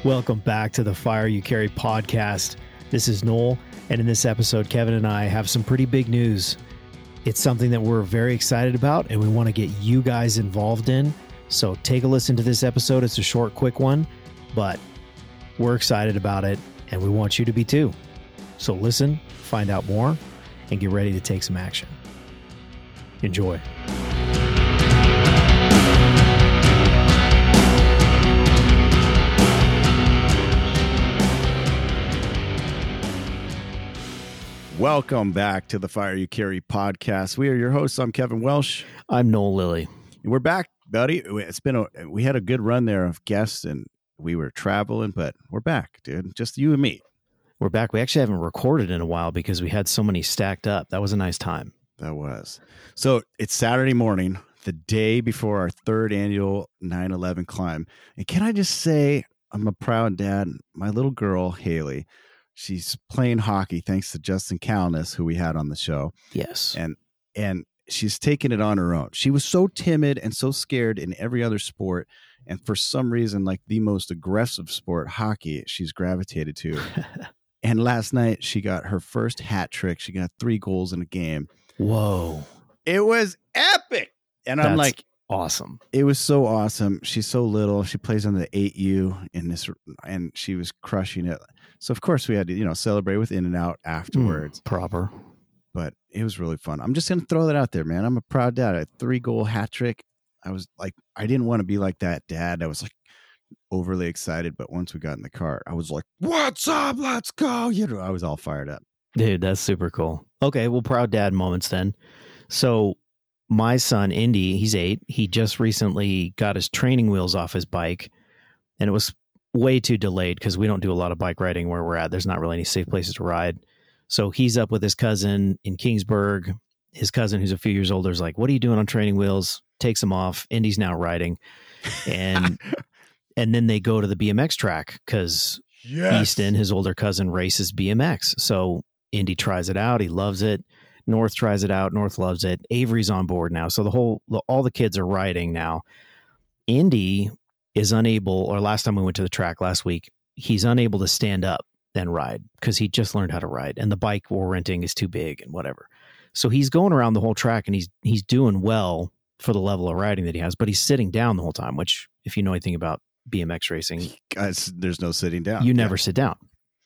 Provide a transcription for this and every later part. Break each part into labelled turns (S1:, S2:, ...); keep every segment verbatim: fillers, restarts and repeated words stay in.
S1: Welcome back to the Fire You Carry podcast. This is Noel, and in this episode, Kevin and I have some pretty big news. It's something that we're very excited about, and we want to get you guys involved in. So take a listen to this episode. It's a short, quick one, but we're excited about it, and we want you to be too. So listen, find out more, and get ready to take some action. Enjoy.
S2: Welcome back to the Fire You Carry podcast. We are your hosts. I'm Kevin Welsh.
S1: I'm Noel Lilly.
S2: We're back, buddy. It's been a we had a good run there of guests, and we were traveling, but we're back, dude. Just you and me.
S1: We're back. We actually haven't recorded in a while because we had so many stacked up. That was a nice time.
S2: That was. So it's Saturday morning, the day before our third annual nine eleven climb. And can I just say, I'm a proud dad. My little girl, Haley, she's playing hockey thanks to Justin Calness, who we had on the show.
S1: Yes.
S2: And and she's taking it on her own. She was so timid and so scared in every other sport. And for some reason, like the most aggressive sport, hockey, she's gravitated to. And last night, she got her first hat trick. She got three goals in a game.
S1: Whoa.
S2: It was epic. And
S1: That's
S2: I'm like,
S1: awesome.
S2: It was so awesome. She's so little. She plays on the eight U in this, and she was crushing it. So, of course, we had to, you know, celebrate with In-N-Out afterwards.
S1: Mm, proper.
S2: But it was really fun. I'm just going to throw that out there, man. I'm a proud dad. A three-goal hat trick. I was like, I didn't want to be like that dad. I was like overly excited. But once we got in the car, I was like, what's up? Let's go. You know, I was all fired up.
S1: Dude, that's super cool. Okay, well, proud dad moments then. So my son, Indy, he's eight. He just recently got his training wheels off his bike, and it was way too delayed because we don't do a lot of bike riding where we're at. There's not really any safe places to ride. So he's up with his cousin in Kingsburg. His cousin, who's a few years older, is like, what are you doing on training wheels? Takes them off. Indy's now riding. And and then they go to the B M X track because yes. Easton, his older cousin, races B M X. So Indy tries it out. He loves it. North tries it out. North loves it. Avery's on board now. So the whole, all the kids are riding now. Indy is unable, or last time we went to the track last week, he's unable to stand up and ride because he just learned how to ride, and the bike we're renting is too big and whatever. So he's going around the whole track, and he's he's doing well for the level of riding that he has, but he's sitting down the whole time, which if you know anything about B M X racing,
S2: guys, there's no sitting down.
S1: You
S2: yeah.
S1: never sit down.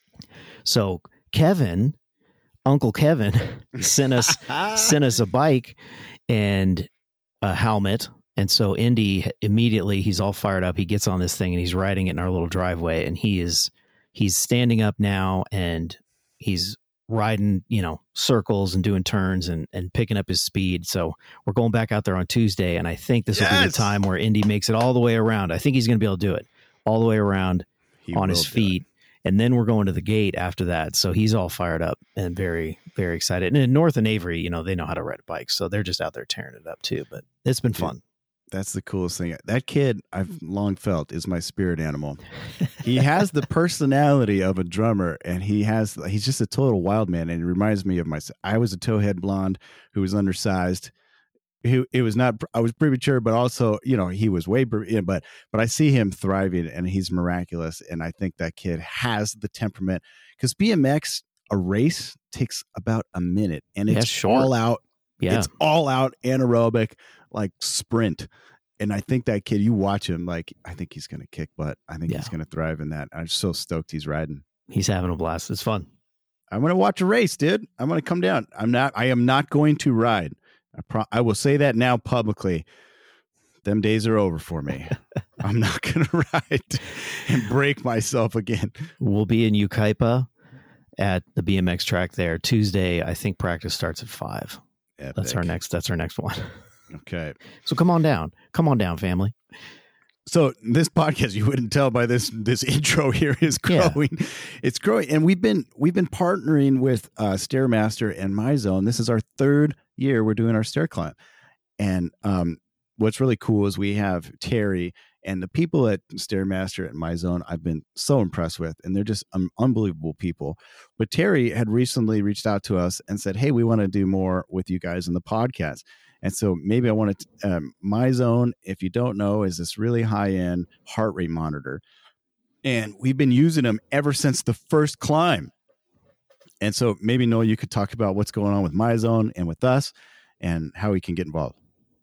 S1: So Kevin, Uncle Kevin, sent us sent us a bike and a helmet. And so Indy immediately, he's all fired up. He gets on this thing and he's riding it in our little driveway, and he is, he's standing up now and he's riding, you know, circles and doing turns and, and picking up his speed. So we're going back out there on Tuesday, and I think this yes. will be the time where Indy makes it all the way around. I think he's going to be able to do it all the way around he on his feet. And then we're going to the gate after that. So he's all fired up and very, very excited. And in North and Avery, you know, they know how to ride a bike. So they're just out there tearing it up too. But it's been fun.
S2: That's the coolest thing. That kid, I've long felt, is my spirit animal. He has the personality of a drummer, and he has, he's just a total wild man. And it reminds me of myself. I was a towhead blonde who was undersized. Who it was not, I was premature, but also, you know, he was way, but, but I see him thriving, and he's miraculous. And I think that kid has the temperament, because B M X, a race takes about a minute, and it's yeah, all out. Yeah. It's all out anaerobic, like sprint. And I think that kid, you watch him, like, I think he's going to kick butt. I think yeah. he's going to thrive in that. I'm so stoked he's riding.
S1: He's having a blast. It's fun.
S2: I'm going to watch a race, dude. I'm going to come down. I'm not, I am not going to ride. I, pro- I will say that now publicly. Them days are over for me. I'm not going to ride and break myself again.
S1: We'll be in Yucaipa at the B M X track there Tuesday. I think practice starts at five. Epic. That's our next. That's our next one.
S2: Okay.
S1: So come on down. Come on down, family.
S2: So this podcast, you wouldn't tell by this this intro here, is growing. Yeah. It's growing, and we've been we've been partnering with uh, Stairmaster and MyZone. This is our third year we're doing our stair climb, and um, what's really cool is we have Terry and the people at Stairmaster and MyZone. I've been so impressed with, and they're just um, unbelievable people. But Terry had recently reached out to us and said, "Hey, we want to do more with you guys in the podcast." And so maybe I want to, um, MyZone, if you don't know, is this really high-end heart rate monitor. And we've been using them ever since the first climb. And so maybe, Noel, you could talk about what's going on with MyZone and with us and how we can get involved.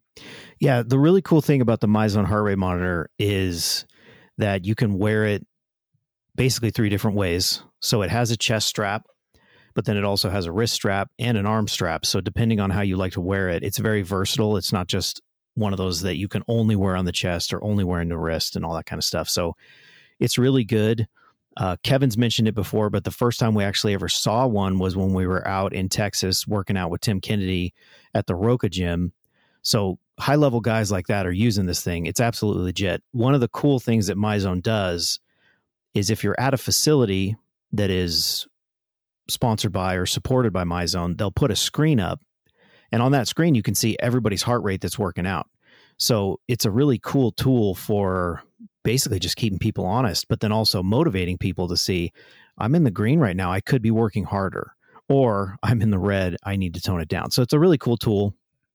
S1: Yeah, the really cool thing about the MyZone heart rate monitor is that you can wear it basically three different ways. So it has a chest strap, but then it also has a wrist strap and an arm strap. So depending on how you like to wear it, it's very versatile. It's not just one of those that you can only wear on the chest or only wear in the wrist and all that kind of stuff. So it's really good. Uh, Kevin's mentioned it before, but the first time we actually ever saw one was when we were out in Texas working out with Tim Kennedy at the Roca gym. So high-level guys like that are using this thing. It's absolutely legit. One of the cool things that MyZone does is if you're at a facility that is sponsored by or supported by MyZone, they'll put a screen up, and on that screen you can see everybody's heart rate that's working out. So it's a really cool tool for basically just keeping people honest, but then also motivating people to see, I'm in the green right now, I could be working harder, or I'm in the red, I need to tone it down. So it's a really cool tool.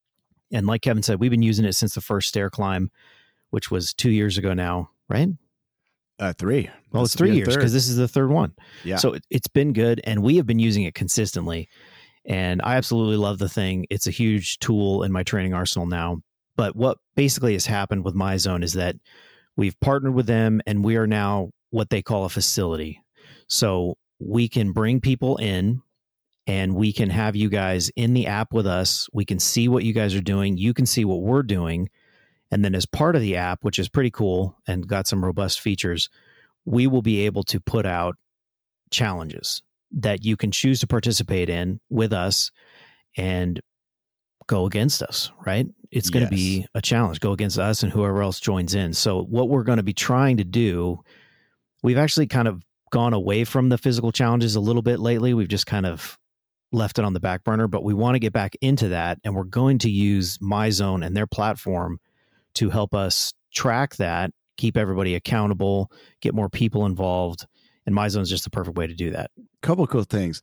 S1: And like Kevin said, we've been using it since the first stair climb, which was two years ago now, right?
S2: Uh, three.
S1: Well, it's three years because this is the third one.
S2: Yeah.
S1: So it, it's been good, and we have been using it consistently. And I absolutely love the thing. It's a huge tool in my training arsenal now. But what basically has happened with MyZone is that we've partnered with them, and we are now what they call a facility. So we can bring people in, and we can have you guys in the app with us. We can see what you guys are doing. You can see what we're doing. And then as part of the app, which is pretty cool and got some robust features, we will be able to put out challenges that you can choose to participate in with us and go against us, right? It's going to
S2: Yes.
S1: be a challenge. Go against us and whoever else joins in. So what we're going to be trying to do, we've actually kind of gone away from the physical challenges a little bit lately. We've just kind of left it on the back burner, but we want to get back into that. And we're going to use MyZone and their platform to help us track that, keep everybody accountable, get more people involved. And MyZone is just the perfect way to do that.
S2: Couple of cool things.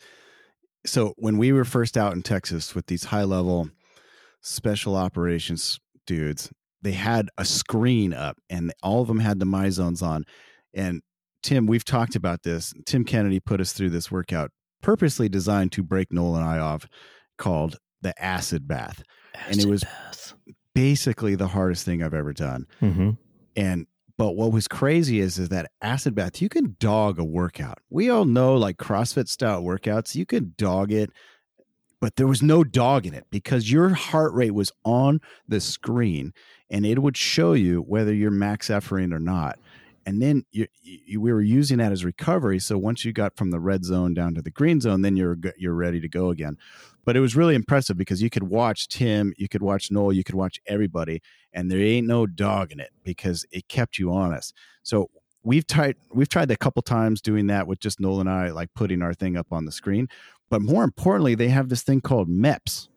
S2: So when we were first out in Texas with these high level special operations dudes, they had a screen up and all of them had the MyZones on. And Tim, we've talked about this. Tim Kennedy put us through this workout purposely designed to break Noel and I off, called the acid bath.
S1: Acid
S2: and it was
S1: bath.
S2: basically the hardest thing I've ever done.
S1: Mm-hmm.
S2: And but what was crazy is, is that acid bath, you can dog a workout. We all know, like CrossFit style workouts, you can dog it, but there was no dog in it because your heart rate was on the screen and it would show you whether you're max efforting or not. And then you, you, we were using that as recovery. So once you got from the red zone down to the green zone, then you're you're ready to go again. But it was really impressive because you could watch Tim, you could watch Noel, you could watch everybody, and there ain't no dog in it because it kept you honest. So we've tried we've tried a couple times doing that with just Noel and I, like putting our thing up on the screen. But more importantly, they have this thing called M E P S.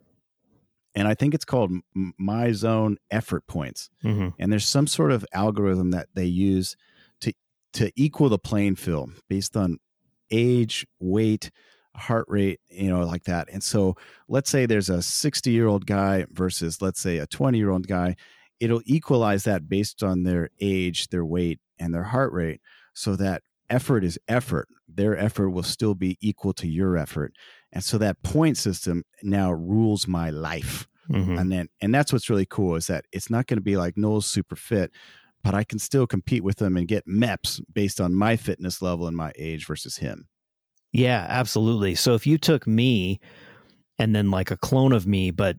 S2: And I think it's called MyZone Effort Points.
S1: Mm-hmm.
S2: And there's some sort of algorithm that they use to to equal the playing field based on age, weight, heart rate, you know, like that. And so let's say there's a sixty-year-old guy versus, let's say, a twenty-year-old guy. It'll equalize that based on their age, their weight, and their heart rate so that effort is effort. Their effort will still be equal to your effort. And so that point system now rules my life.
S1: Mm-hmm.
S2: And then, and that's what's really cool is that it's not going to be like Noel's super fit, but I can still compete with him and get M E P S based on my fitness level and my age versus him.
S1: Yeah, absolutely. So if you took me and then like a clone of me, but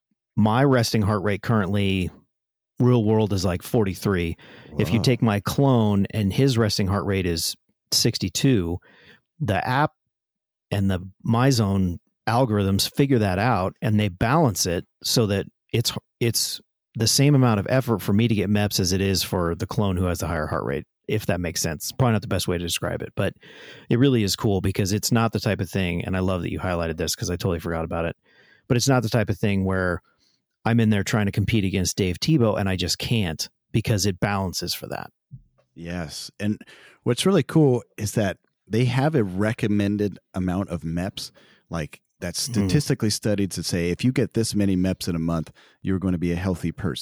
S1: my resting heart rate currently real world is like forty-three. Whoa. If you take my clone and his resting heart rate is sixty-two, the app and the MyZone algorithms figure that out and they balance it so that it's it's the same amount of effort for me to get M E P S as it is for the clone who has the higher heart rate, if that makes sense. Probably not the best way to describe it, but it really is cool because it's not the type of thing, and I love that you highlighted this because I totally forgot about it, but it's not the type of thing where I'm in there trying to compete against Dave Tebow and I just can't because it balances for that.
S2: Yes. And what's really cool is that they have a recommended amount of M E P S, like that's statistically mm. studied to say if you get this many M E P S in a month, you're going to be a healthy person.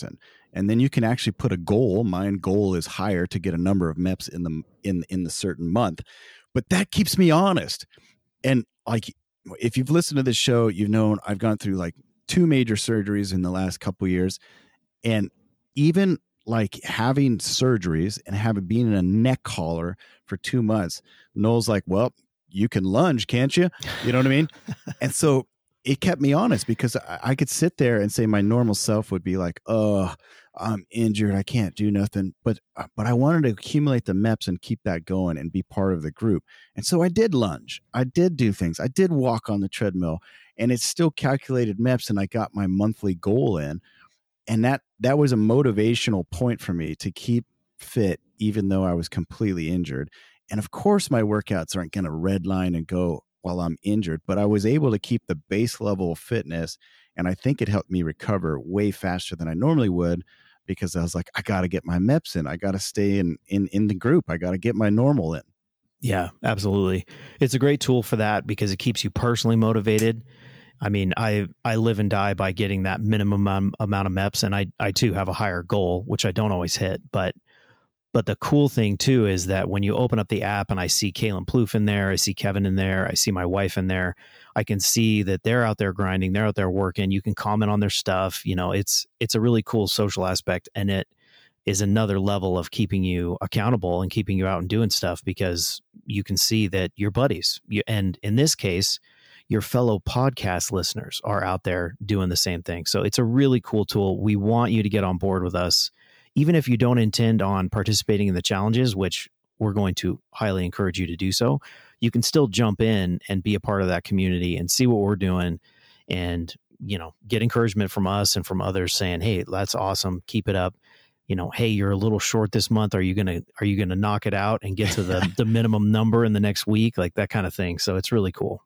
S2: And then you can actually put a goal. My goal is higher to get a number of M E Ps in the in in the certain month. But that keeps me honest. And like, if you've listened to this show, you've known I've gone through like two major surgeries in the last couple of years. And even like having surgeries and having been in a neck collar for two months, Noel's like, well, you can lunge, can't you? You know what I mean? And so it kept me honest, because I, I could sit there and say my normal self would be like, oh, I'm injured, I can't do nothing. But but I wanted to accumulate the M E Ps and keep that going and be part of the group. And so I did lunge. I did do things. I did walk on the treadmill, and it's still calculated M E Ps, and I got my monthly goal in. And that that was a motivational point for me to keep fit, even though I was completely injured. And of course, my workouts aren't going to redline and go while I'm injured, but I was able to keep the base level of fitness. And I think it helped me recover way faster than I normally would, because I was like, I got to get my M E Ps in. I got to stay in, in, in the group. I got to get my normal in.
S1: Yeah, absolutely. It's a great tool for that, because it keeps you personally motivated. I mean, I, I live and die by getting that minimum amount of M E Ps, and I, I too have a higher goal, which I don't always hit. But But the cool thing too is that when you open up the app and I see Kaylin Plouffe in there, I see Kevin in there, I see my wife in there, I can see that they're out there grinding, they're out there working. You can comment on their stuff. You know, it's it's a really cool social aspect, and it is another level of keeping you accountable and keeping you out and doing stuff, because you can see that your buddies, you, and in this case, your fellow podcast listeners are out there doing the same thing. So it's a really cool tool. We want you to get on board with us. Even if you don't intend on participating in the challenges, which we're going to highly encourage you to do so, you can still jump in and be a part of that community and see what we're doing, and, you know, get encouragement from us and from others saying, hey, that's awesome, keep it up. You know, hey, you're a little short this month. Are you going to, are you going to knock it out and get to the, the minimum number in the next week? Like that kind of thing. So it's really cool.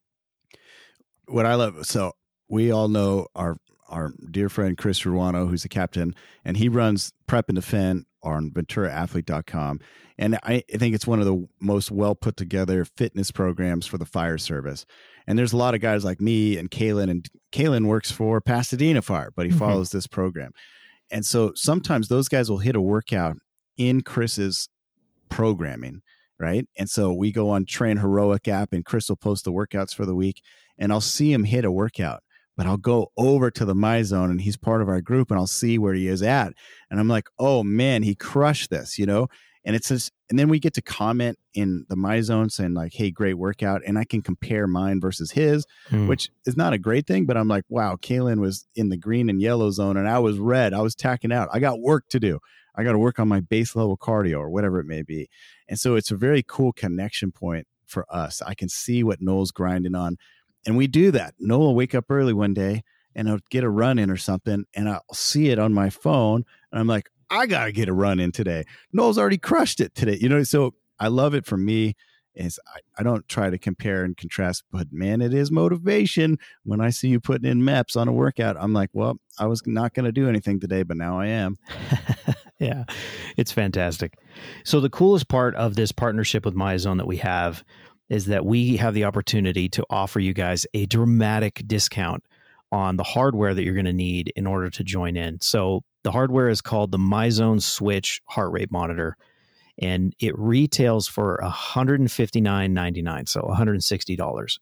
S2: What I love, so we all know our our dear friend Chris Ruano, who's the captain, and he runs Prep and Defend on Ventura Athlete dot com. And I think it's one of the most well put together fitness programs for the fire service. And there's a lot of guys like me and Kaylin, and Kaylin works for Pasadena Fire, but he mm-hmm. follows this program. And so sometimes those guys will hit a workout in Chris's programming, right? And so we go on Train Heroic app, and Chris will post the workouts for the week, and I'll see him hit a workout. But I'll go over to the MyZone, and he's part of our group, and I'll see where he is at. And I'm like, oh man, he crushed this, you know? And it says, and then we get to comment in the MyZone saying like, hey, great workout. And I can compare mine versus his, hmm. which is not a great thing, but I'm like, wow, Kaylin was in the green and yellow zone, and I was red. I was tacking out. I got work to do. I got to work on my base level cardio or whatever it may be. And so it's a very cool connection point for us. I can see what Noel's grinding on. And we do that. Noel will wake up early one day, and I'll get a run in or something, and I'll see it on my phone, and I'm like, I got to get a run in today. Noel's already crushed it today. You know, so I love it for me. Is I, I don't try to compare and contrast, but man, it is motivation. When I see you putting in M E Ps on a workout, I'm like, well, I was not going to do anything today, but now I am.
S1: Yeah, it's fantastic. So the coolest part of this partnership with MyZone that we have is that we have the opportunity to offer you guys a dramatic discount on the hardware that you're going to need in order to join in. So the hardware is called the MyZone Switch Heart Rate Monitor, and it retails for one hundred fifty-nine ninety-nine, so one hundred sixty dollars.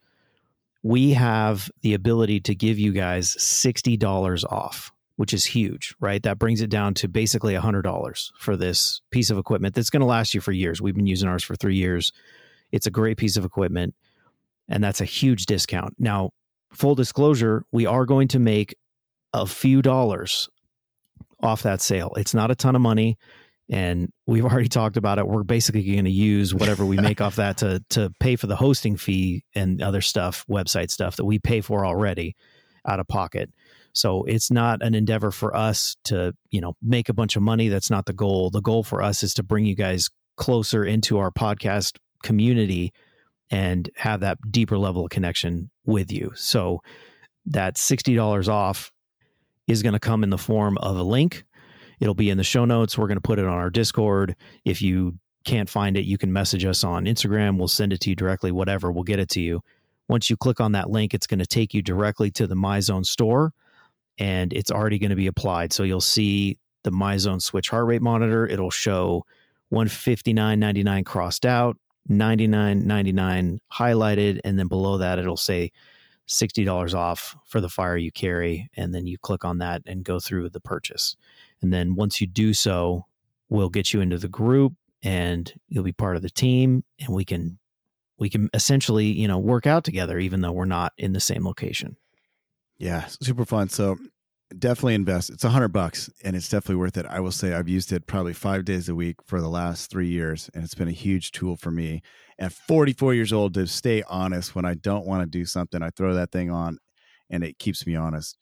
S1: We have the ability to give you guys sixty dollars off, which is huge, right? That brings it down to basically one hundred dollars for this piece of equipment that's going to last you for years. We've been using ours for three years. It's a great piece of equipment, and that's a huge discount. Now, full disclosure, we are going to make a few dollars off that sale. It's not a ton of money, and we've already talked about it. We're basically going to use whatever we make off that to to pay for the hosting fee and other stuff, website stuff that we pay for already out of pocket. So it's not an endeavor for us to, you know, make a bunch of money. That's not the goal. The goal for us is to bring you guys closer into our podcast community and have that deeper level of connection with you. So that sixty dollars off is going to come in the form of a link. It'll be in the show notes. We're going to put it on our Discord. If you can't find it, you can message us on Instagram. We'll send it to you directly, whatever. We'll get it to you. Once you click on that link, it's going to take you directly to the MyZone store, and it's already going to be applied. So you'll see the MyZone Switch heart rate monitor, it'll show one fifty-nine ninety-nine crossed out, ninety-nine ninety-nine highlighted, and then below that it'll say sixty dollars off for the fire you carry, and then you click on that and go through the purchase. And then once you do so, we'll get you into the group and you'll be part of the team, and we can we can essentially, you know, work out together even though we're not in the same location.
S2: Yeah, super fun. So definitely invest. It's a hundred bucks and it's definitely worth it. I will say I've used it probably five days a week for the last three years, and it's been a huge tool for me. At forty-four years old, to stay honest when I don't want to do something, I throw that thing on and it keeps me honest.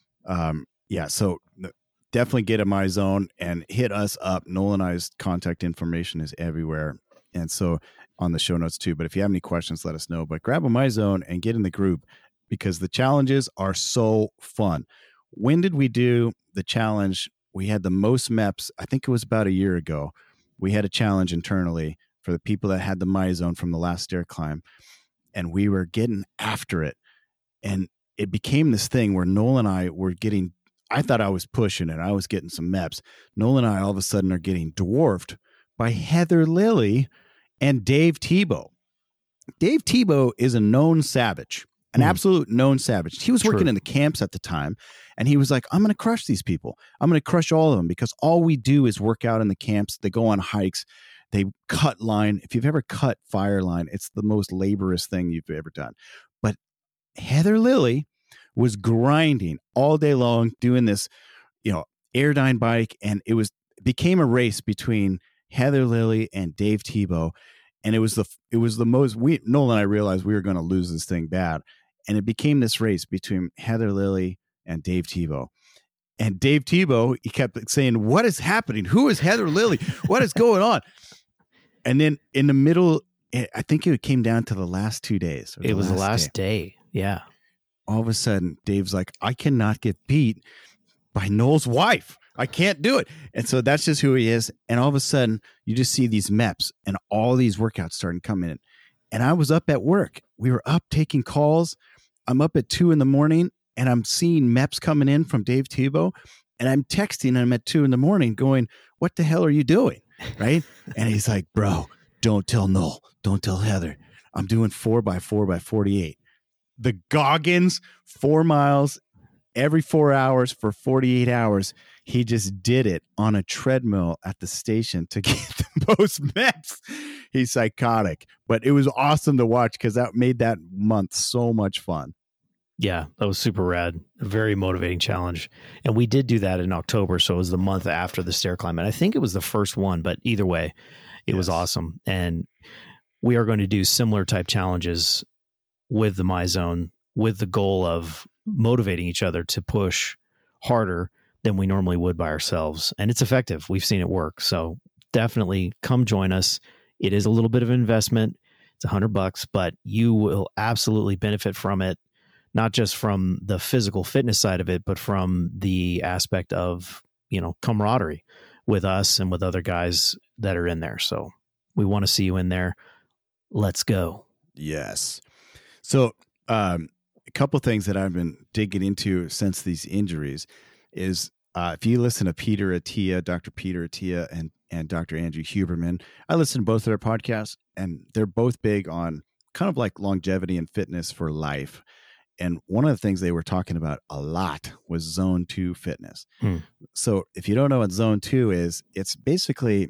S2: Um, yeah, so definitely get a MyZone and hit us up. Noel and I's contact information is everywhere, and so on the show notes too. But if you have any questions, let us know. But grab a MyZone and get in the group because the challenges are so fun. When did we do the challenge? We had the most M E Ps. I think it was about a year ago. We had a challenge internally for the people that had the MyZone from the last stair climb, and we were getting after it. And it became this thing where Noel and I were getting, I thought I was pushing it. I was getting some M E Ps. Noel and I all of a sudden are getting dwarfed by Heather Lilly and Dave Tebow. Dave Tebow is a known savage. An mm. absolute known savage. He was
S1: True.
S2: working in the camps at the time, and he was like, I'm going to crush these people. I'm going to crush all of them because all we do is work out in the camps. They go on hikes. They cut line. If you've ever cut fire line, it's the most laborious thing you've ever done. But Heather Lilly was grinding all day long doing this, you know, Airdyne bike, and it was it became a race between Heather Lilly and Dave Tebow. And it was the it was the most we Noel and I realized we were going to lose this thing bad. And it became this race between Heather Lilly and Dave Tebow. And Dave Tebow, he kept saying, what is happening? Who is Heather Lilly? What is going on? And then in the middle, I think it came down to the last two days.
S1: It was the last day. Yeah.
S2: All of a sudden, Dave's like, I cannot get beat by Noel's wife. I can't do it. And so that's just who he is. And all of a sudden, you just see these M E Ps and all these workouts starting coming in. And I was up at work. We were up taking calls. I'm up at two in the morning and I'm seeing M E Ps coming in from Dave Tebow. And I'm texting him at two in the morning going, what the hell are you doing? Right. And he's like, bro, don't tell Noel. Don't tell Heather. I'm doing four by four by forty-eight. The Goggins, four miles every four hours for forty-eight hours. He just did it on a treadmill at the station to get the most M E Ps. He's psychotic, but it was awesome to watch because that made that month so much fun.
S1: Yeah, that was super rad. A very motivating challenge. And we did do that in October. So it was the month after the stair climb. And I think it was the first one, but either way, it yes. was awesome. And we are going to do similar type challenges with the MyZone with the goal of motivating each other to push harder than we normally would by ourselves. And it's effective. We've seen it work. So definitely come join us. It is a little bit of an investment. It's a hundred bucks, but you will absolutely benefit from it. Not just from the physical fitness side of it, but from the aspect of, you know, camaraderie with us and with other guys that are in there. So we want to see you in there. Let's go.
S2: Yes. So um, a couple things that I've been digging into since these injuries is uh, if you listen to Peter Attia, Doctor Peter Attia and, and Doctor Andrew Huberman, I listen to both of their podcasts and they're both big on kind of like longevity and fitness for life. And one of the things they were talking about a lot was zone two fitness. Hmm. So if you don't know what zone two is, it's basically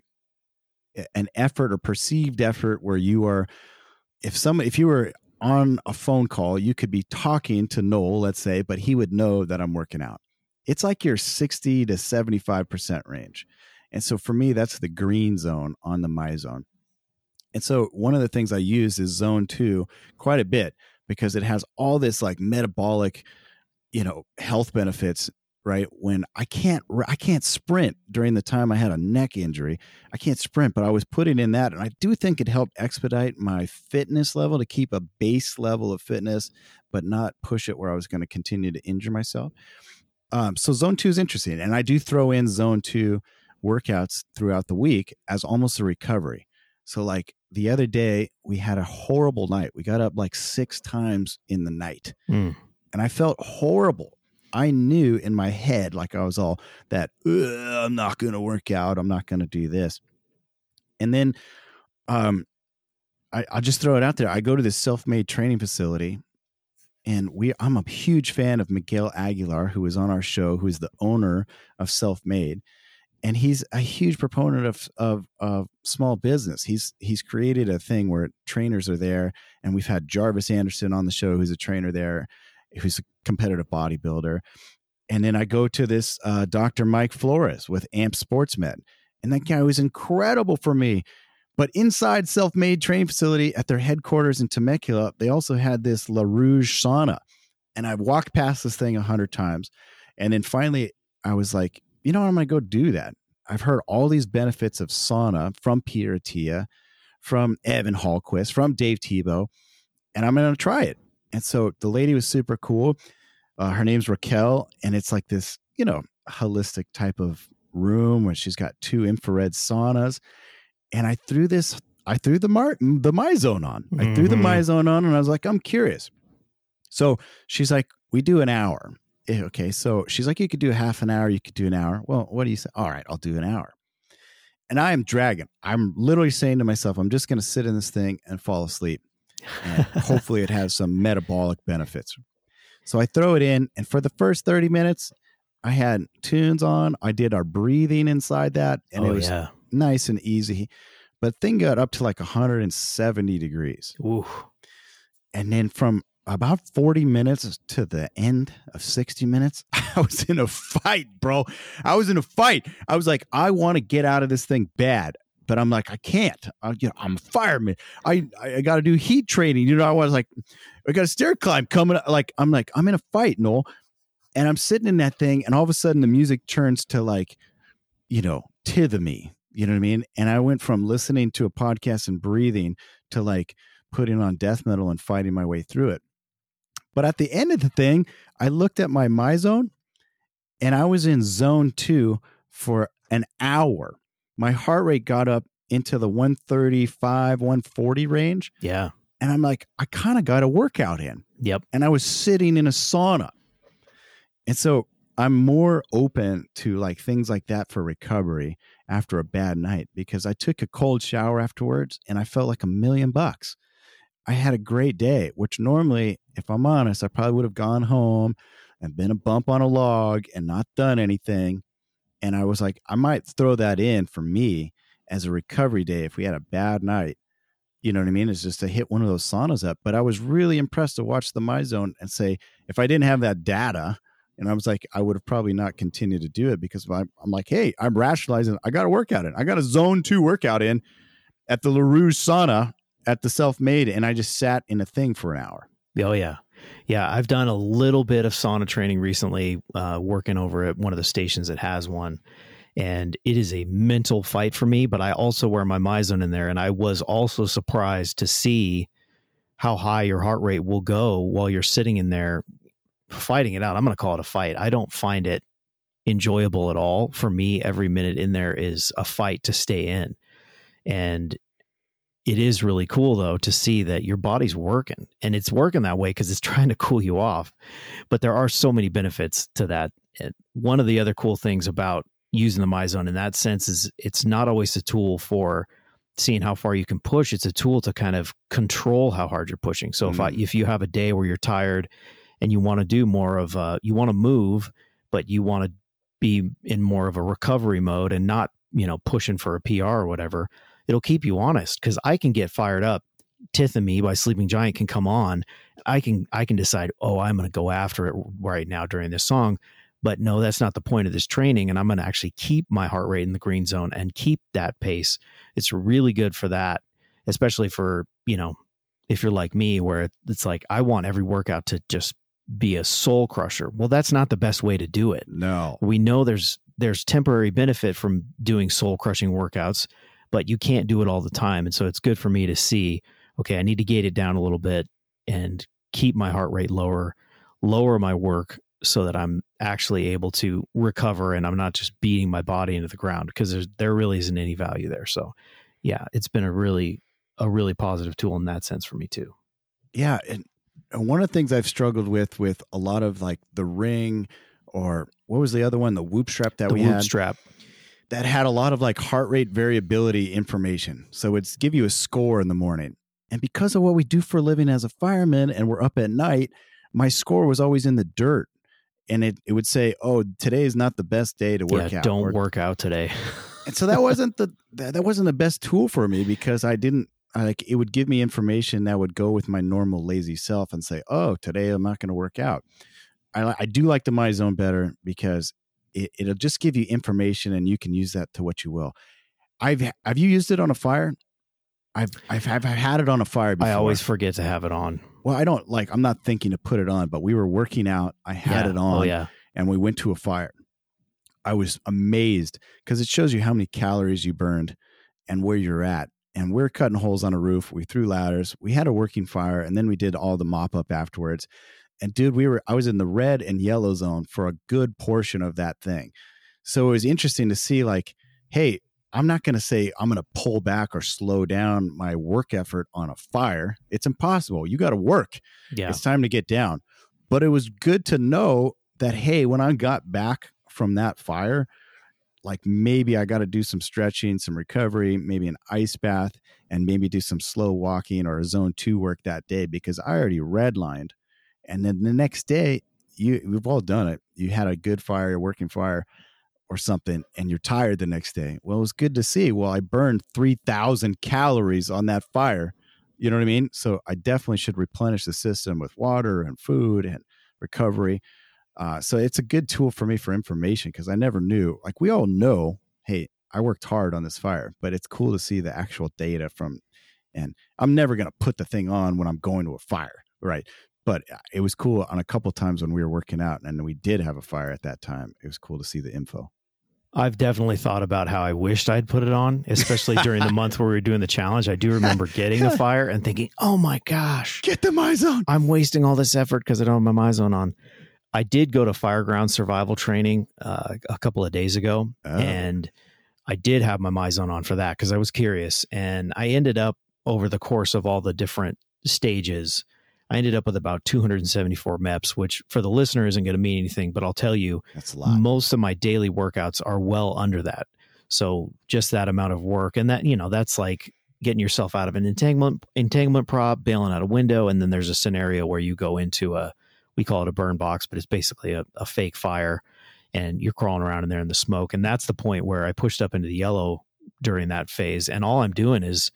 S2: an effort or perceived effort where you are, if some, if you were on a phone call, you could be talking to Noel, let's say, but he would know that I'm working out. It's like your sixty to seventy-five percent range. And so for me, that's the green zone on the MyZone. And so one of the things I use is zone two quite a bit, because it has all this like metabolic, you know, health benefits, right? When I can't, I can't sprint during the time I had a neck injury. I can't sprint, but I was putting in that. And I do think it helped expedite my fitness level to keep a base level of fitness, but not push it where I was going to continue to injure myself. Um, so zone two is interesting. And I do throw in zone two workouts throughout the week as almost a recovery. So like the other day we had a horrible night. We got up like six times in the night mm. and I felt horrible. I knew in my head, like I was all that, I'm not going to work out. I'm not going to do this. And then um, I, I'll just throw it out there. I go to this self-made training facility, and we I'm a huge fan of Miguel Aguilar, who is on our show, who is the owner of Self-Made. And he's a huge proponent of, of of small business. He's he's created a thing where trainers are there, and we've had Jarvis Anderson on the show, who's a trainer there, who's a competitive bodybuilder. And then I go to this uh, Doctor Mike Flores with Amp Sports Med, and that guy was incredible for me. But inside Self-Made training facility at their headquarters in Temecula, they also had this La Rouge sauna, and I've walked past this thing a hundred times, and then finally I was like, you know what, I'm going to go do that. I've heard all these benefits of sauna from Peter Attia, from Evan Hallquist, from Dave Tebow, and I'm going to try it. And so the lady was super cool. Uh, her name's Raquel, and it's like this, you know, holistic type of room where she's got two infrared saunas. And I threw this, I threw the Mar- the MyZone on. I mm-hmm. threw the MyZone on, and I was like, I'm curious. So she's like, we do an hour. Okay, so she's like, you could do half an hour, you could do an hour. Well, what do you say? All right, I'll do an hour. And I am dragging. I'm literally saying to myself, I'm just going to sit in this thing and fall asleep. And hopefully it has some metabolic benefits. So I throw it in, and for the first thirty minutes, I had tunes on. I did our breathing inside that, and
S1: oh,
S2: it was
S1: yeah.
S2: nice and easy. But thing got up to like one hundred seventy degrees.
S1: Ooh.
S2: And then from about forty minutes to the end of sixty minutes, I was in a fight, bro. I was in a fight. I was like, I want to get out of this thing bad, but I'm like, I can't. I, you know, I'm a fireman. I I, I got to do heat training. You know, I was like, I got a stair climb coming. Like, I'm like, I'm in a fight, Noel. And I'm sitting in that thing, and all of a sudden the music turns to like, you know, Tithe Me. You know what I mean? And I went from listening to a podcast and breathing to like putting on death metal and fighting my way through it. But at the end of the thing, I looked at my MyZone, and I was in zone two for an hour. My heart rate got up into the one thirty-five, one forty range.
S1: Yeah.
S2: And I'm like, I kind of got a workout in.
S1: Yep.
S2: And I was sitting in a sauna. And so I'm more open to like things like that for recovery after a bad night, because I took a cold shower afterwards and I felt like a million bucks. I had a great day, which normally, if I'm honest, I probably would have gone home and been a bump on a log and not done anything. And I was like, I might throw that in for me as a recovery day if we had a bad night. You know what I mean? It's just to hit one of those saunas up. But I was really impressed to watch the MyZone and say, if I didn't have that data, and I was like, I would have probably not continued to do it, because I'm, I'm like, hey, I'm rationalizing. I got a workout in. I got a zone two workout in at the La Rouge sauna at the Self-Made, and I just sat in a thing for an hour.
S1: Oh, yeah. Yeah, I've done a little bit of sauna training recently, uh, working over at one of the stations that has one. And it is a mental fight for me, but I also wear my MyZone in there. And I was also surprised to see how high your heart rate will go while you're sitting in there fighting it out. I'm going to call it a fight. I don't find it enjoyable at all. For me, every minute in there is a fight to stay in. And it is really cool, though, to see that your body's working, and it's working that way because it's trying to cool you off. But there are so many benefits to that. And one of the other cool things about using the MyZone in that sense is it's not always a tool for seeing how far you can push. It's a tool to kind of control how hard you're pushing. So mm. if I, if you have a day where you're tired and you want to do more of a, you want to move, but you want to be in more of a recovery mode and not, you know, pushing for a P R or whatever, it'll keep you honest. Cause I can get fired up. Tithe Me by Sleeping Giant can come on. I can, I can decide, oh, I'm going to go after it right now during this song. But no, that's not the point of this training. And I'm going to actually keep my heart rate in the green zone and keep that pace. It's really good for that, especially for, you know, if you're like me, where it's like, I want every workout to just be a soul crusher. Well, that's not the best way to do it.
S2: No,
S1: we know there's, there's temporary benefit from doing soul crushing workouts, but you can't do it all the time. And so it's good for me to see, okay, I need to gate it down a little bit and keep my heart rate lower, lower my work, so that I'm actually able to recover and I'm not just beating my body into the ground, because there's, there really isn't any value there. So yeah, it's been a really, a really positive tool in that sense for me too.
S2: Yeah. And And one of the things I've struggled with, with a lot of like the ring, or what was the other one? The Whoop strap that
S1: The
S2: we
S1: Whoop
S2: had.
S1: strap.
S2: That had a lot of like heart rate variability information. So it's give you a score in the morning. And because of what we do for a living as a fireman and we're up at night, my score was always in the dirt. And it, it would say, oh, today is not the best day to work
S1: yeah,
S2: out.
S1: Don't
S2: or,
S1: work out today.
S2: And so that wasn't the that, that wasn't the best tool for me, because I didn't like it would give me information that would go with my normal lazy self and say, oh, today I'm not going to work out. I, I do like the MyZone better because it, it'll just give you information and you can use that to what you will. I've have you used it on a fire? I've I've I've had it on a fire before.
S1: I always forget to have it on.
S2: Well, I don't like. I'm not thinking to put it on, but we were working out. I had
S1: yeah.
S2: it on.
S1: Oh yeah.
S2: And we went to a fire. I was amazed because it shows you how many calories you burned and where you're at. And we're cutting holes on a roof. We threw ladders. We had a working fire, and then we did all the mop up afterwards. And dude, we were I was in the red and yellow zone for a good portion of that thing. So it was interesting to see, like, hey, I'm not going to say I'm going to pull back or slow down my work effort on a fire. It's impossible. You got to work.
S1: Yeah.
S2: It's time to get down. But it was good to know that, hey, when I got back from that fire, like maybe I got to do some stretching, some recovery, maybe an ice bath, and maybe do some slow walking or a zone two work that day, because I already redlined. And then the next day, you we've all done it. You had a good fire, a working fire or something, and you're tired the next day. Well, it was good to see. Well, I burned three thousand calories on that fire. You know what I mean? So I definitely should replenish the system with water and food and recovery. Uh, so it's a good tool for me for information, because I never knew. Like, we all know, hey, I worked hard on this fire, but it's cool to see the actual data from, and I'm never going to put the thing on when I'm going to a fire, right? But it was cool on a couple of times when we were working out and we did have a fire at that time. It was cool to see the info.
S1: I've definitely thought about how I wished I'd put it on, especially during the month where we were doing the challenge. I do remember getting the fire and thinking, oh my gosh,
S2: get the MyZone.
S1: I'm wasting all this effort because I don't have my MyZone on. I did go to Fireground survival training uh, a couple of days ago, oh. and I did have my MyZone on for that because I was curious. And I ended up, over the course of all the different stages, I ended up with about two hundred seventy-four M E Ps, which for the listener isn't going to mean anything, but I'll tell you,
S2: that's a lot.
S1: Most of my daily workouts are well under that. So just that amount of work, and that, you know, that's like getting yourself out of an entanglement entanglement prop, bailing out a window, and then there's a scenario where you go into a, we call it a burn box, but it's basically a, a fake fire, and you're crawling around in there in the smoke. And that's the point where I pushed up into the yellow during that phase, and all I'm doing is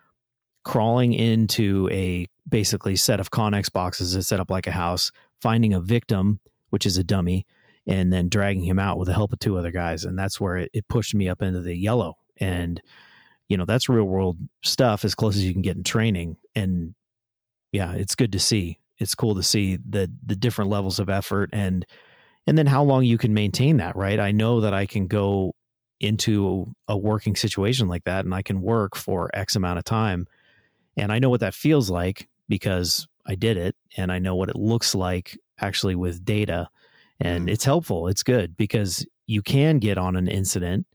S1: crawling into a basically set of Connex boxes that set up like a house, finding a victim, which is a dummy, and then dragging him out with the help of two other guys. And that's where it, it pushed me up into the yellow. And, you know, that's real world stuff as close as you can get in training. And yeah, it's good to see. It's cool to see the the different levels of effort and and then how long you can maintain that, right? I know that I can go into a working situation like that and I can work for X amount of time. And I know what that feels like because I did it, and I know what it looks like actually with data. And mm. it's helpful. It's good because you can get on an incident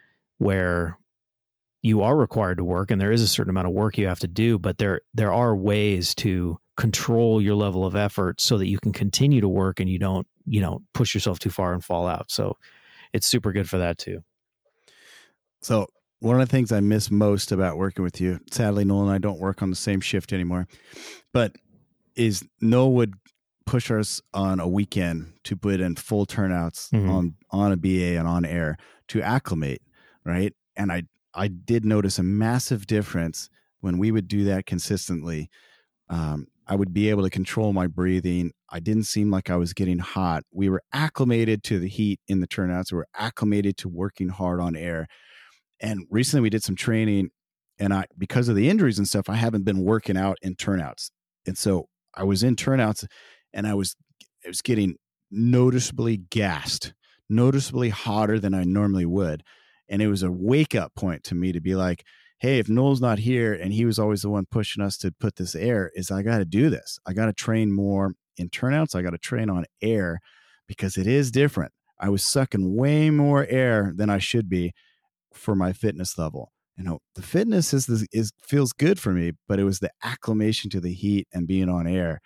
S1: where you are required to work and there is a certain amount of work you have to do, but there there are ways to control your level of effort so that you can continue to work and you don't, you know, push yourself too far and fall out. So it's super good for that too.
S2: So one of the things I miss most about working with you, sadly, Noel and I don't work on the same shift anymore, but is Noel would push us on a weekend to put in full turnouts mm-hmm. on, on a B A and on air to acclimate. Right. And I, I did notice a massive difference when we would do that consistently. Um, I would be able to control my breathing. I didn't seem like I was getting hot. We were acclimated to the heat in the turnouts. We were acclimated to working hard on air. And recently we did some training, and I, because of the injuries and stuff, I haven't been working out in turnouts. And so I was in turnouts and I was, I was getting noticeably gassed, noticeably hotter than I normally would. And it was a wake up point to me to be like, hey, if Noel's not here, and he was always the one pushing us to put this air, is I got to do this. I got to train more in turnouts. I got to train on air because it is different. I was sucking way more air than I should be for my fitness level. You know, the fitness is, is feels good for me, but it was the acclimation to the heat and being on air.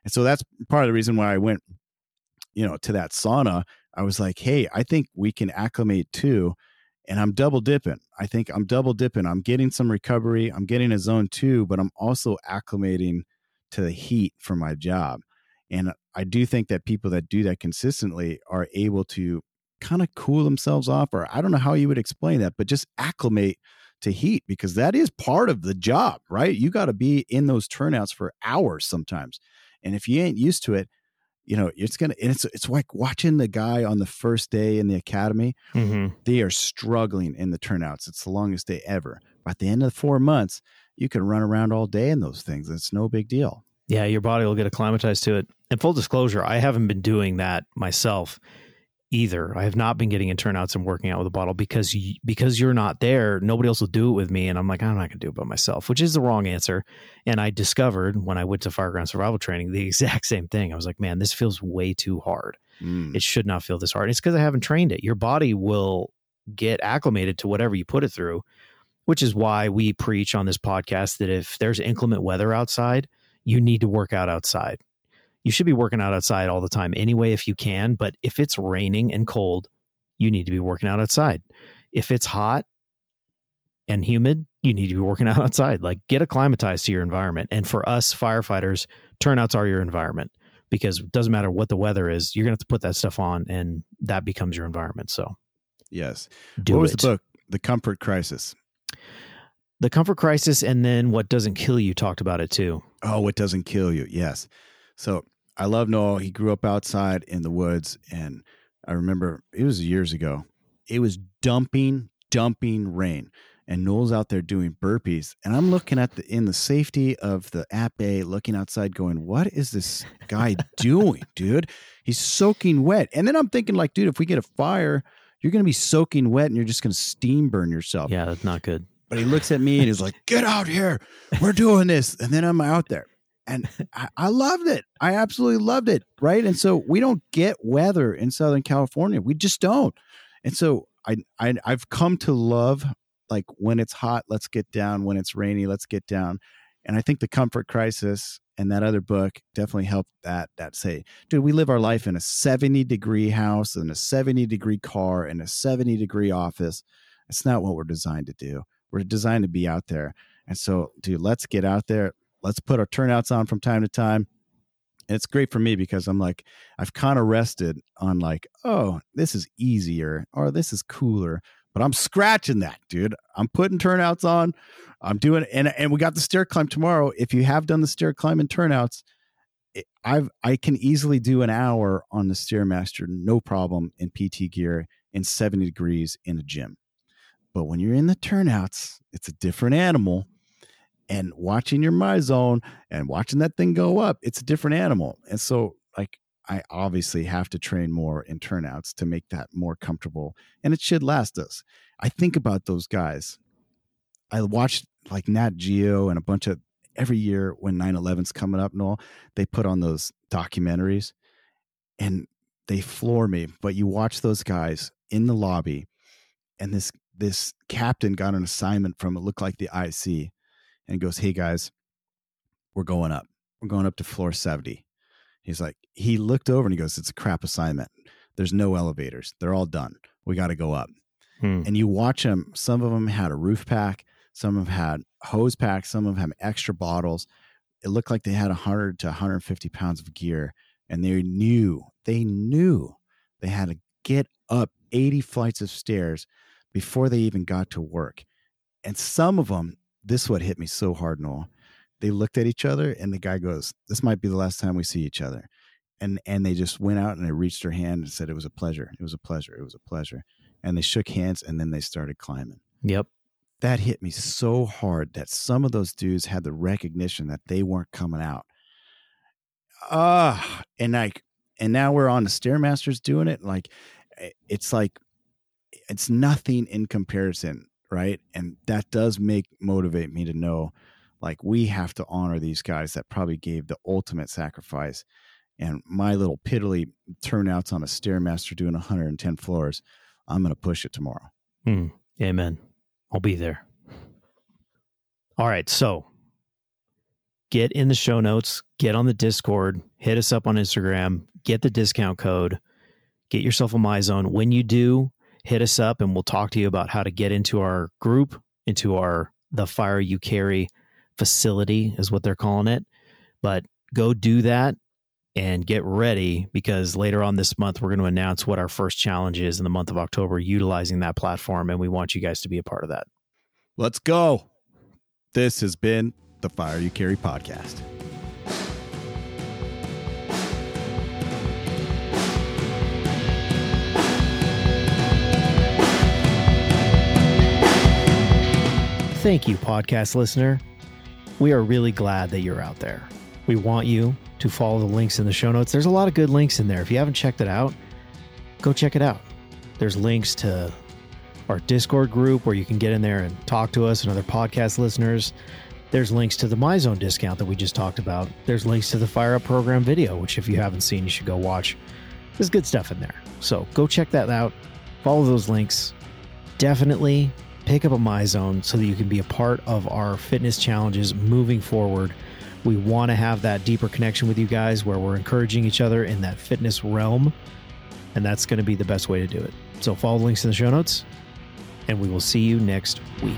S2: And so that's part of the reason why I went, you know, to that sauna. I was like, hey, I think we can acclimate too. And I'm double dipping. I think I'm double dipping. I'm getting some recovery. I'm getting a zone two, but I'm also acclimating to the heat for my job. And I do think that people that do that consistently are able to kind of cool themselves off, or I don't know how you would explain that, but just acclimate to heat, because that is part of the job, right? You got to be in those turnouts for hours sometimes. And if you ain't used to it, you know, it's going to, it's, it's like watching the guy on the first day in the academy.
S1: Mm-hmm.
S2: They are struggling in the turnouts. It's the longest day ever. But at the end of the four months, you can run around all day in those things. It's no big deal.
S1: Yeah, your body will get acclimatized to it. And full disclosure, I haven't been doing that myself either. I have not been getting in turnouts and working out with a bottle because you, because you're not there. Nobody else will do it with me, and I'm like, I'm not going to do it by myself, which is the wrong answer. And I discovered when I went to Fireground Survival Training the exact same thing. I was like, man, this feels way too hard.
S2: Mm.
S1: It should not feel this hard. It's because I haven't trained it. Your body will get acclimated to whatever you put it through, which is why we preach on this podcast that if there's inclement weather outside, you need to work out outside. You should be working out outside all the time anyway, if you can. But if it's raining and cold, you need to be working out outside. If it's hot and humid, you need to be working out outside. Like, get acclimatized to your environment. And for us firefighters, turnouts are your environment, because it doesn't matter what the weather is. You're going to have to put that stuff on, and that becomes your environment. So,
S2: yes.
S1: Do
S2: what was
S1: it.
S2: the book? The Comfort Crisis.
S1: The Comfort Crisis, and then What Doesn't Kill You talked about it too.
S2: Oh, What Doesn't Kill You. Yes. So I love Noel. He grew up outside in the woods. And I remember it was years ago. It was dumping, dumping rain. And Noel's out there doing burpees. And I'm looking at the, in the safety of the app A, looking outside going, what is this guy doing, dude? He's soaking wet. And then I'm thinking like, dude, if we get a fire, you're going to be soaking wet and you're just going to steam burn yourself.
S1: Yeah, that's not good.
S2: But he looks at me and he's like, get out here. We're doing this. And then I'm out there. And I, I loved it. I absolutely loved it. Right. And so we don't get weather in Southern California. We just don't. And so I, I I've come to love, like, when it's hot, let's get down. When it's rainy, let's get down. And I think The Comfort Crisis and that other book definitely helped that, that say, dude, we live our life in a seventy degree house and a seventy degree car and a seventy degree office. It's not what we're designed to do. We're designed to be out there. And so, dude, let's get out there. Let's put our turnouts on from time to time. And it's great for me because I'm like, I've kind of rested on like, oh, this is easier or this is cooler. But I'm scratching that, dude. I'm putting turnouts on. I'm doing, and and we got the stair climb tomorrow. If you have done the stair climb and turnouts, it, I've I can easily do an hour on the Stairmaster, no problem, in P T gear in seventy degrees in a gym. But when you're in the turnouts, it's a different animal. And watching your my zone and watching that thing go up, it's a different animal. And so, like, I obviously have to train more in turnouts to make that more comfortable, and it should last us. I think about those guys. I watched like Nat Geo and a bunch of every year when nine eleven's coming up and all, they put on those documentaries and they floor me. But you watch those guys in the lobby, and this this captain got an assignment from, it looked like the I C, and goes, hey guys, we're going up. We're going up to floor seventy. He's like, he looked over and he goes, it's a crap assignment. There's no elevators. They're all done. We got to go up.
S1: Hmm.
S2: And you watch them. Some of them had a roof pack. Some of them had hose packs. Some of them had extra bottles. It looked like they had one hundred to one hundred fifty pounds of gear. And they knew, they knew they had to get up eighty flights of stairs before they even got to work. And some of them, this is what hit me so hard, Noel. They looked at each other and the guy goes, this might be the last time we see each other. And and they just went out and they reached their hand and said, it was a pleasure. It was a pleasure. It was a pleasure. And they shook hands and then they started climbing.
S1: Yep.
S2: That hit me so hard that some of those dudes had the recognition that they weren't coming out. Ah, uh, and like, and now we're on the Stairmasters doing it. Like, it's like, it's nothing in comparison. Right. And that does make motivate me to know, like, we have to honor these guys that probably gave the ultimate sacrifice. And my little piddly turnouts on a Stairmaster doing one hundred ten floors, I'm going to push it tomorrow.
S1: Hmm. Amen. I'll be there. All right. So get in the show notes, get on the Discord, hit us up on Instagram, get the discount code, get yourself a MyZone. When you do, hit us up and we'll talk to you about how to get into our group, into our the Fire You Carry facility is what they're calling it. But go do that and get ready, because later on this month, we're going to announce what our first challenge is in the month of October utilizing that platform. And we want you guys to be a part of that.
S2: Let's go. This has been the Fire You Carry podcast.
S1: Thank you, podcast listener. We are really glad that you're out there. We want you to follow the links in the show notes. There's a lot of good links in there. If you haven't checked it out, go check it out. There's links to our Discord group where you can get in there and talk to us and other podcast listeners. There's links to the MyZone discount that we just talked about. There's links to the Fire Up program video, which if you haven't seen, you should go watch. There's good stuff in there. So go check that out. Follow those links. Definitely pick up a MyZone so that you can be a part of our fitness challenges moving forward. We want to have that deeper connection with you guys where we're encouraging each other in that fitness realm, and that's going to be the best way to do it. So follow the links in the show notes, and we will see you next week.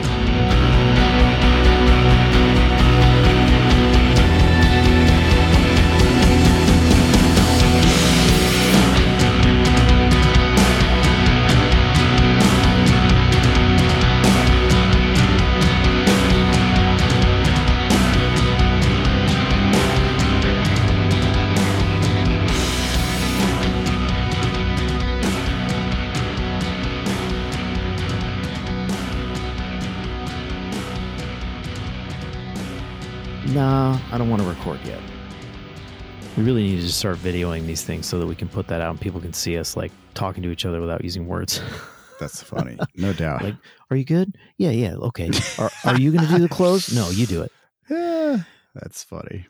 S1: Nah, I don't want to record yet. We really need to start videoing these things so that we can put that out and people can see us like talking to each other without using words.
S2: That's funny. No doubt.
S1: Like, are you good? Yeah, yeah. Okay. Are, are you going to do the close? No, you do it.
S2: Yeah, that's funny.